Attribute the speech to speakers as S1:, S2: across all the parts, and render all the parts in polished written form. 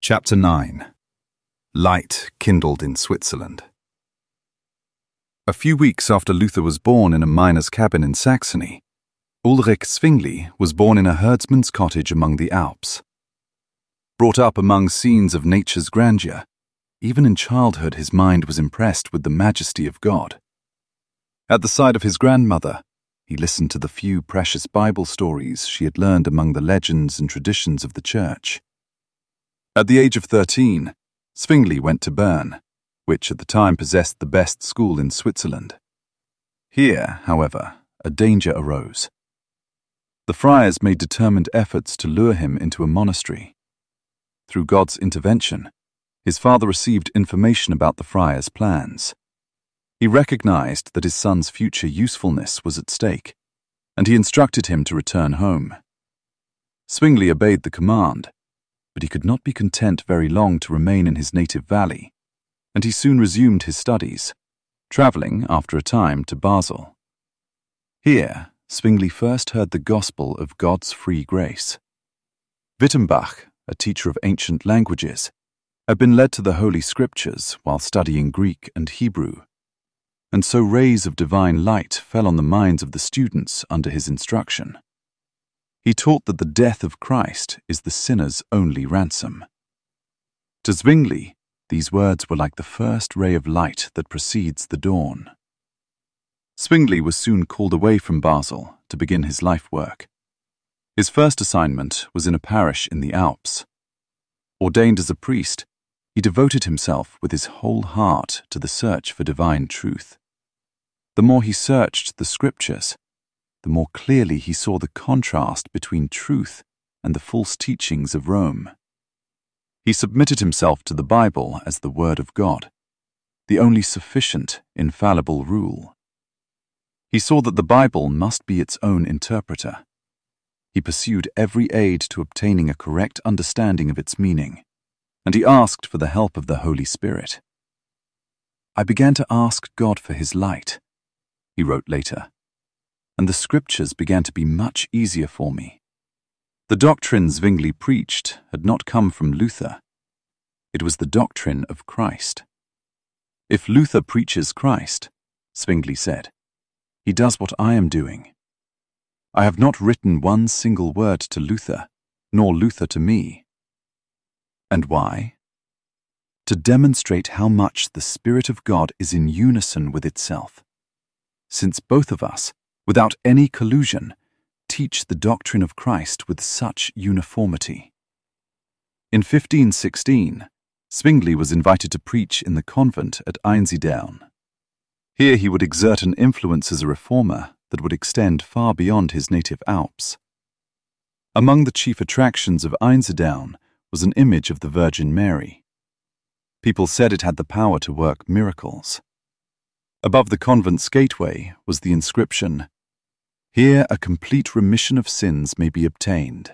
S1: Chapter 9. Light kindled in Switzerland. A few weeks after Luther was born in a miner's cabin in Saxony, Ulrich Zwingli was born in a herdsman's cottage among the Alps. Brought up among scenes of nature's grandeur, even in childhood his mind was impressed with the majesty of God. At the side of his grandmother, he listened to the few precious Bible stories she had learned among the legends and traditions of the church. At the age of 13, Zwingli went to Bern, which at the time possessed the best school in Switzerland. Here, however, a danger arose. The friars made determined efforts to lure him into a monastery. Through God's intervention, his father received information about the friars' plans. He recognized that his son's future usefulness was at stake, and he instructed him to return home. Zwingli obeyed the command, but he could not be content very long to remain in his native valley, and he soon resumed his studies, traveling after a time to Basel. Here, Zwingli first heard the gospel of God's free grace. Wittenbach, a teacher of ancient languages, had been led to the Holy Scriptures while studying Greek and Hebrew, and so rays of divine light fell on the minds of the students under his instruction. He taught that the death of Christ is the sinner's only ransom. To Zwingli, these words were like the first ray of light that precedes the dawn. Zwingli was soon called away from Basel to begin his life work. His first assignment was in a parish in the Alps. Ordained as a priest, he devoted himself with his whole heart to the search for divine truth. The more he searched the Scriptures, the more clearly he saw the contrast between truth and the false teachings of Rome. He submitted himself to the Bible as the Word of God, the only sufficient, infallible rule. He saw that the Bible must be its own interpreter. He pursued every aid to obtaining a correct understanding of its meaning, and he asked for the help of the Holy Spirit. "I began to ask God for His light," he wrote later, "and the Scriptures began to be much easier for me." The doctrine Zwingli preached had not come from Luther. It was the doctrine of Christ. "If Luther preaches Christ," Zwingli said, "he does what I am doing. I have not written one single word to Luther, nor Luther to me." And why? To demonstrate how much the Spirit of God is in unison with itself, since both of us, without any collusion, teach the doctrine of Christ with such uniformity. In 1516, Zwingli was invited to preach in the convent at Einsiedeln. Here he would exert an influence as a reformer that would extend far beyond his native Alps. Among the chief attractions of Einsiedeln was an image of the Virgin Mary. People said it had the power to work miracles. Above the convent's gateway was the inscription, "Here a complete remission of sins may be obtained."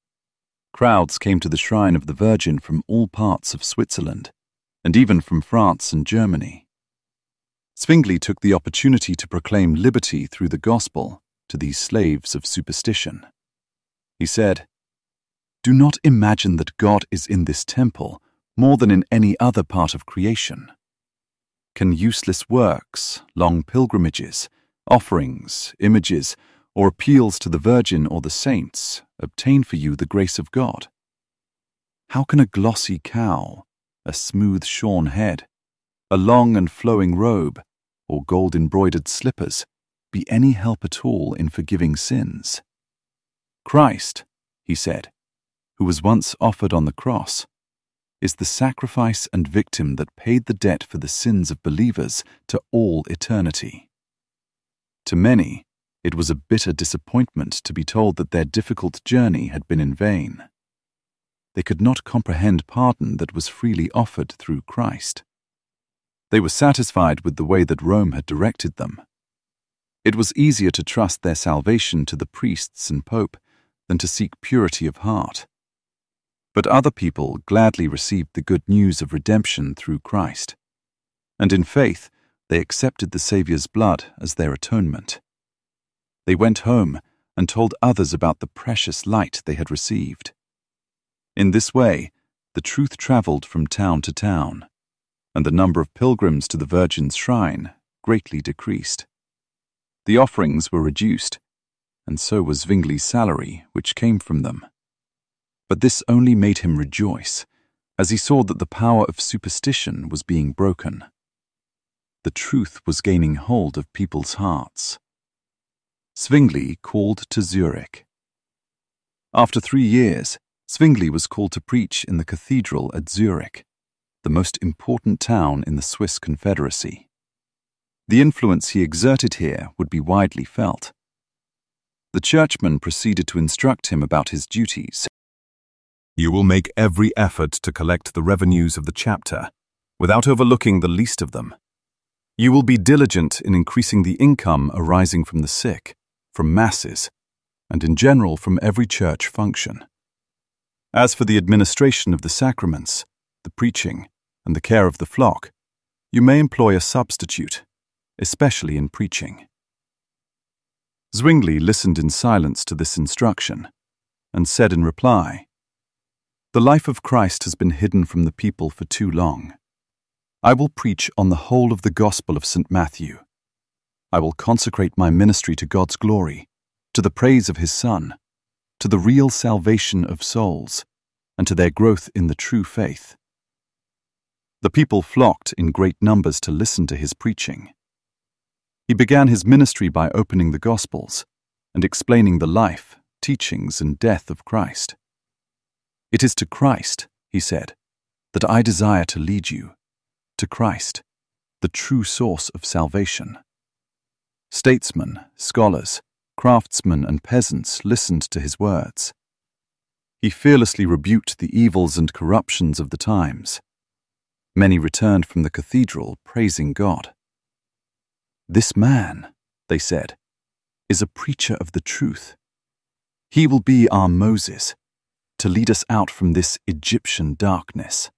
S1: Crowds came to the shrine of the Virgin from all parts of Switzerland, and even from France and Germany. Zwingli took the opportunity to proclaim liberty through the gospel to these slaves of superstition. He said, "Do not imagine that God is in this temple more than in any other part of creation. Can useless works, long pilgrimages, offerings, images, or appeals to the Virgin or the saints obtain for you the grace of God? How can a glossy cow, a smooth shorn head, a long and flowing robe, or gold-embroidered slippers be any help at all in forgiving sins? Christ," he said, "who was once offered on the cross, is the sacrifice and victim that paid the debt for the sins of believers to all eternity." To many, it was a bitter disappointment to be told that their difficult journey had been in vain. They could not comprehend pardon that was freely offered through Christ. They were satisfied with the way that Rome had directed them. It was easier to trust their salvation to the priests and pope than to seek purity of heart. But other people gladly received the good news of redemption through Christ, and in faith they accepted the Saviour's blood as their atonement. They went home and told others about the precious light they had received. In this way, the truth travelled from town to town, and the number of pilgrims to the Virgin's shrine greatly decreased. The offerings were reduced, and so was Zwingli's salary, which came from them. But this only made him rejoice, as he saw that the power of superstition was being broken. The truth was gaining hold of people's hearts. Zwingli called to Zurich. After 3 years, Zwingli was called to preach in the cathedral at Zurich, the most important town in the Swiss Confederacy. The influence he exerted here would be widely felt. The churchman proceeded to instruct him about his duties. You will make every effort to collect the revenues of the chapter, without overlooking the least of them. You will be diligent in increasing the income arising from the sick, from masses, and in general from every church function. As for the administration of the sacraments, the preaching, and the care of the flock, you may employ a substitute, especially in preaching. Zwingli listened in silence to this instruction, and said in reply, "The life of Christ has been hidden from the people for too long. I will preach on the whole of the Gospel of St. Matthew. I will consecrate my ministry to God's glory, to the praise of His Son, to the real salvation of souls, and to their growth in the true faith." The people flocked in great numbers to listen to his preaching. He began his ministry by opening the Gospels and explaining the life, teachings, and death of Christ. "It is to Christ," he said, "that I desire to lead you, to Christ, the true source of salvation." Statesmen, scholars, craftsmen, and peasants listened to his words. He fearlessly rebuked the evils and corruptions of the times. Many returned from the cathedral praising God. "This man," they said, "is a preacher of the truth. He will be our Moses, to lead us out from this Egyptian darkness."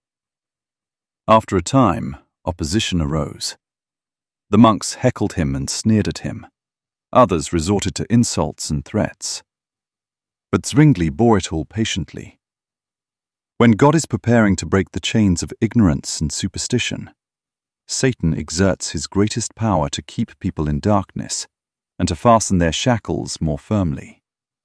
S1: After a time, opposition arose. The monks heckled him and sneered at him. Others resorted to insults and threats. But Zwingli bore it all patiently. When God is preparing to break the chains of ignorance and superstition, Satan exerts his greatest power to keep people in darkness and to fasten their shackles more firmly.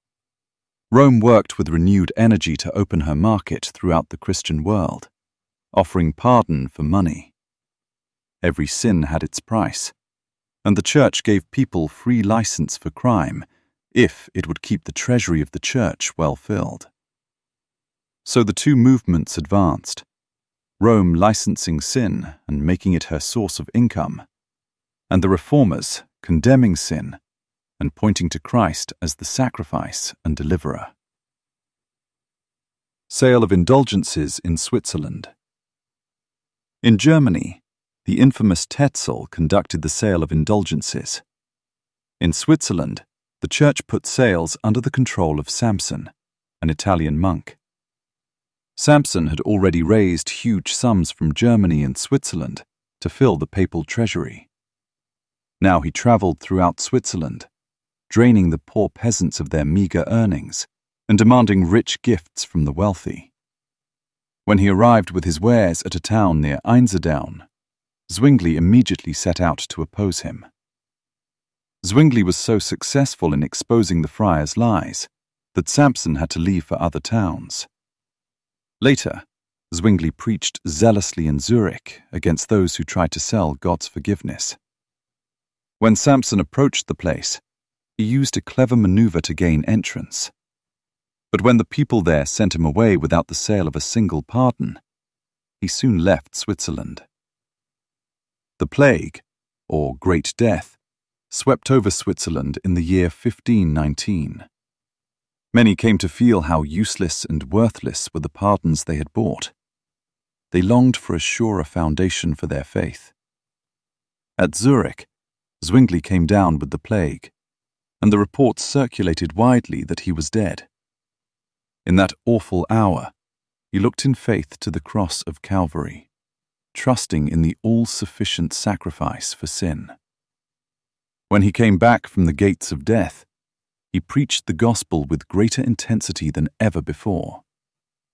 S1: Rome worked with renewed energy to open her market throughout the Christian world, offering pardon for money. Every sin had its price, and the Church gave people free license for crime if it would keep the treasury of the Church well filled. So the two movements advanced, Rome licensing sin and making it her source of income, and the Reformers condemning sin and pointing to Christ as the sacrifice and deliverer. Sale of indulgences in Switzerland. In Germany, the infamous Tetzel conducted the sale of indulgences. In Switzerland, the Church put sales under the control of Samson, an Italian monk. Samson had already raised huge sums from Germany and Switzerland to fill the papal treasury. Now he travelled throughout Switzerland, draining the poor peasants of their meagre earnings and demanding rich gifts from the wealthy. When he arrived with his wares at a town near Einserdown, Zwingli immediately set out to oppose him. Zwingli was so successful in exposing the friars' lies that Samson had to leave for other towns. Later, Zwingli preached zealously in Zurich against those who tried to sell God's forgiveness. When Samson approached the place, he used a clever maneuver to gain entrance. But when the people there sent him away without the sale of a single pardon, he soon left Switzerland. The plague, or Great Death, swept over Switzerland in the year 1519. Many came to feel how useless and worthless were the pardons they had bought. They longed for a surer foundation for their faith. At Zurich, Zwingli came down with the plague, and the reports circulated widely that he was dead. In that awful hour, he looked in faith to the cross of Calvary, trusting in the all-sufficient sacrifice for sin. When he came back from the gates of death, he preached the gospel with greater intensity than ever before.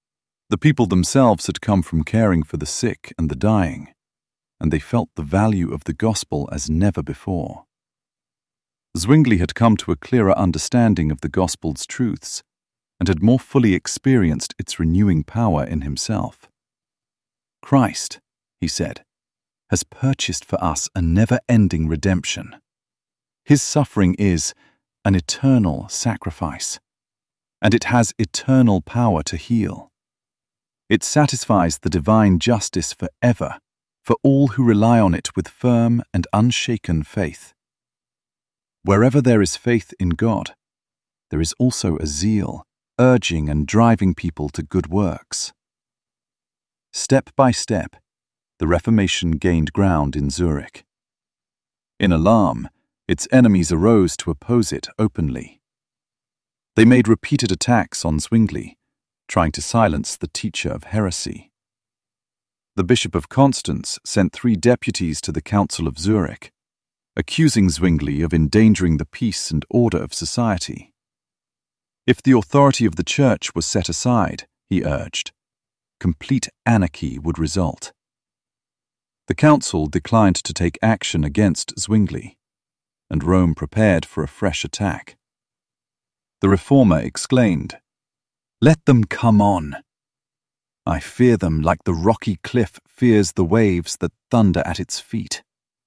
S1: The people themselves had come from caring for the sick and the dying, and they felt the value of the gospel as never before. Zwingli had come to a clearer understanding of the gospel's truths and had more fully experienced its renewing power in himself. Christ, he said, has purchased for us a never-ending redemption. His suffering is an eternal sacrifice, and it has eternal power to heal. It satisfies the divine justice forever for all who rely on it with firm and unshaken faith. Wherever there is faith in God, there is also a zeal, urging and driving people to good works. Step by step, the Reformation gained ground in Zurich. In alarm, its enemies arose to oppose it openly. They made repeated attacks on Zwingli, trying to silence the teacher of heresy. The Bishop of Constance sent 3 deputies to the Council of Zurich, accusing Zwingli of endangering the peace and order of society. If the authority of the Church was set aside, he urged, complete anarchy would result. The council declined to take action against Zwingli, and Rome prepared for a fresh attack. The reformer exclaimed, "Let them come on. I fear them like the rocky cliff fears the waves that thunder at its feet."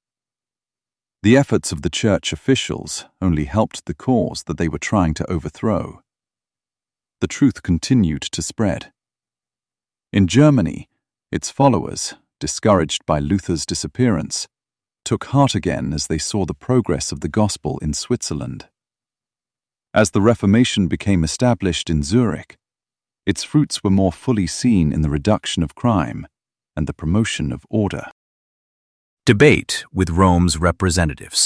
S1: The efforts of the church officials only helped the cause that they were trying to overthrow. The truth continued to spread. In Germany, its followers, discouraged by Luther's disappearance, took heart again as they saw the progress of the gospel in Switzerland. As the Reformation became established in Zurich, its fruits were more fully seen in the reduction of crime and the promotion of order.
S2: Debate with Rome's representatives.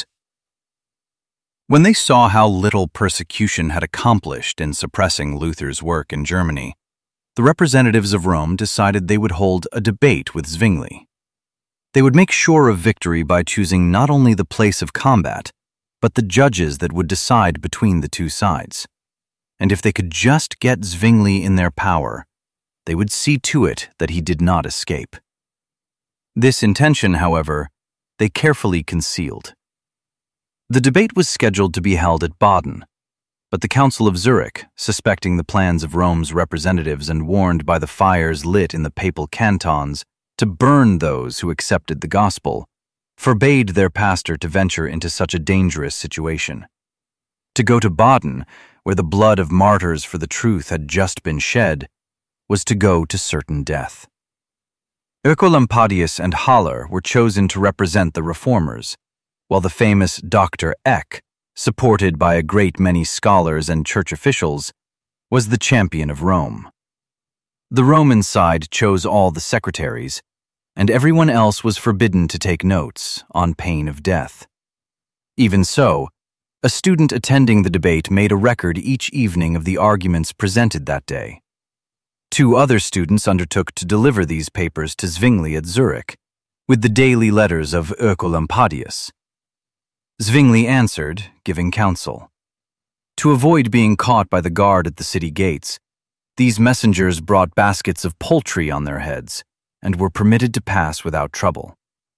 S2: When they saw how little persecution had accomplished in suppressing Luther's work in Germany, the representatives of Rome decided they would hold a debate with Zwingli. They would make sure of victory by choosing not only the place of combat, but the judges that would decide between the two sides. And if they could just get Zwingli in their power, they would see to it that he did not escape. This intention, however, they carefully concealed. The debate was scheduled to be held at Baden, but the Council of Zurich, suspecting the plans of Rome's representatives and warned by the fires lit in the papal cantons to burn those who accepted the gospel, forbade their pastor to venture into such a dangerous situation. To go to Baden, where the blood of martyrs for the truth had just been shed, was to go to certain death. Oecolampadius and Haller were chosen to represent the reformers, while the famous Dr. Eck, supported by a great many scholars and church officials, was the champion of Rome. The Roman side chose all the secretaries, and everyone else was forbidden to take notes, on pain of death. Even so, a student attending the debate made a record each evening of the arguments presented that day. 2 other students undertook to deliver these papers to Zwingli at Zurich, with the daily letters of Oecolampadius. Zwingli answered, giving counsel. To avoid being caught by the guard at the city gates, these messengers brought baskets of poultry on their heads and were permitted to pass without trouble.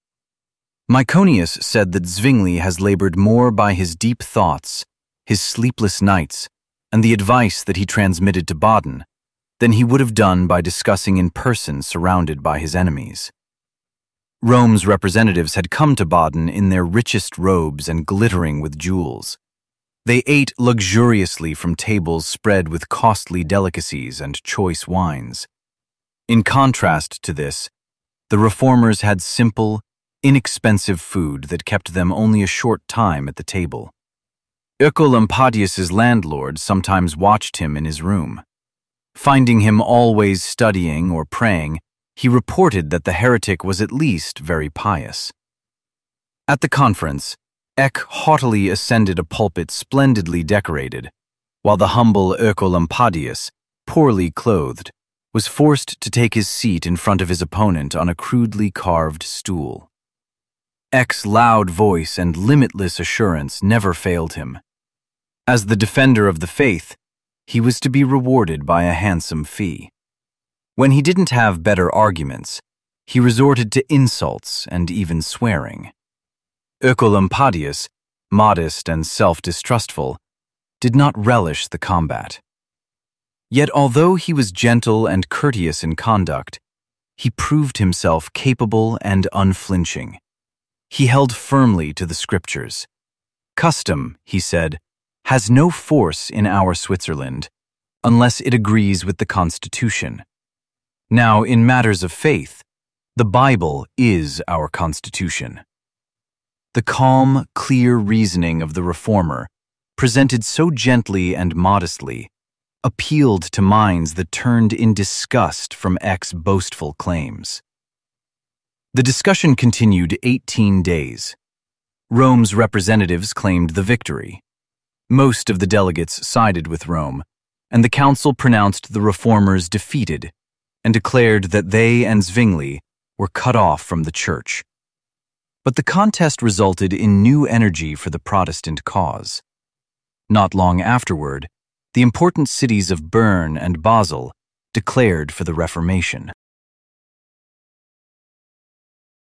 S2: Myconius said that Zwingli has labored more by his deep thoughts, his sleepless nights, and the advice that he transmitted to Baden than he would have done by discussing in person surrounded by his enemies. Rome's representatives had come to Baden in their richest robes and glittering with jewels. They ate luxuriously from tables spread with costly delicacies and choice wines. In contrast to this, the reformers had simple, inexpensive food that kept them only a short time at the table. Oecolampadius's landlord sometimes watched him in his room. Finding him always studying or praying, he reported that the heretic was at least very pious. At the conference, Eck haughtily ascended a pulpit splendidly decorated, while the humble Oecolampadius, poorly clothed, was forced to take his seat in front of his opponent on a crudely carved stool. Eck's loud voice and limitless assurance never failed him. As the defender of the faith, he was to be rewarded by a handsome fee. When he didn't have better arguments, he resorted to insults and even swearing. Oecolampadius, modest and self-distrustful, did not relish the combat. Yet although he was gentle and courteous in conduct, he proved himself capable and unflinching. He held firmly to the scriptures. "Custom," he said, "has no force in our Switzerland unless it agrees with the Constitution. Now, in matters of faith, the Bible is our Constitution." The calm, clear reasoning of the reformer, presented so gently and modestly, appealed to minds that turned in disgust from Eck's boastful claims. The discussion continued 18 days. Rome's representatives claimed the victory. Most of the delegates sided with Rome, and the council pronounced the reformers defeated and declared that they and Zwingli were cut off from the church. But the contest resulted in new energy for the Protestant cause. Not long afterward, the important cities of Bern and Basel declared for the Reformation.